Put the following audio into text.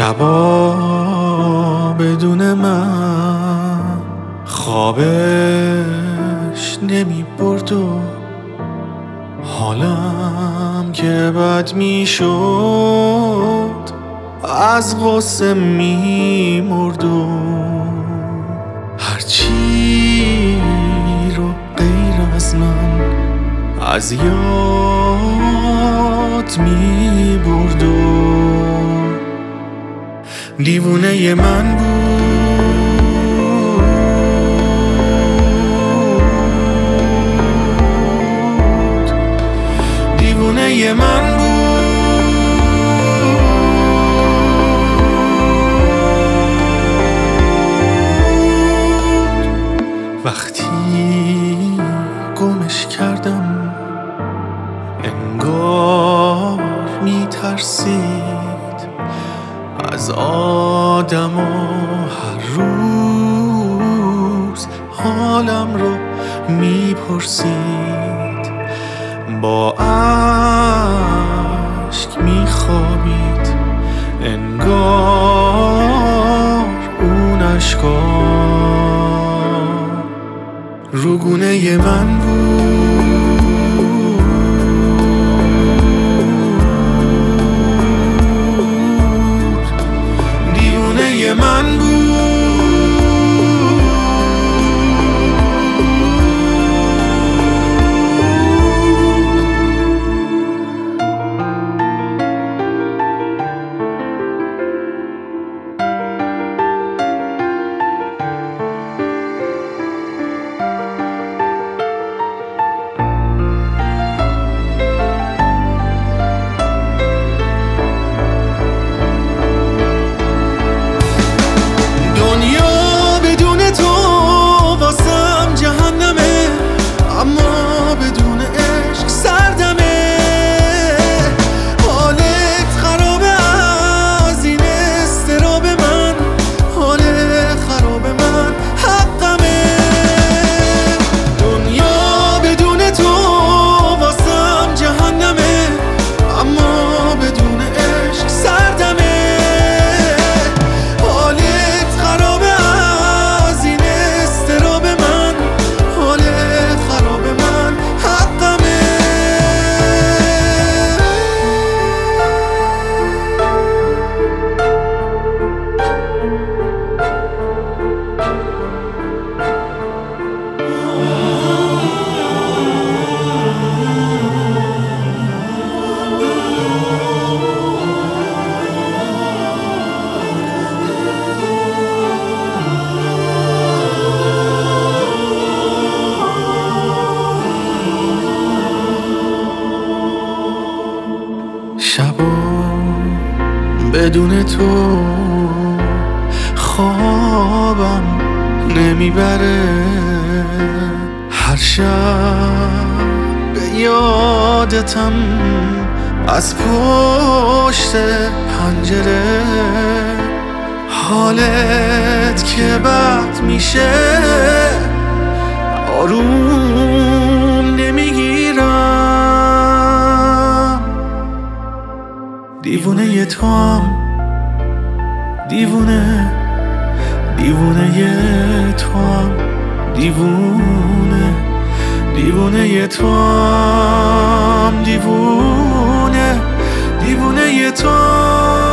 شبا بدون من خوابش نمی برد و حالم که بد می شد از غصه می مرد و هرچی رو غیر از من از یاد می برد و دیوونه من بود. دیوونه من بود. وقتی گمش کردم انگار میترسید از آدم و هر روز حالم رو میپرسید با اشک میخوابید انگار اون اشکا روگونه من بود. دیوونه من بود. شبا بدون تو خوابم نمیبره هر شب به یادتم از پشت پنجره حالت که بد میشه آروم نمیگیرم دیوونه تو هم دیوونه تو هم دیوونه تو هم دیوونه تو هم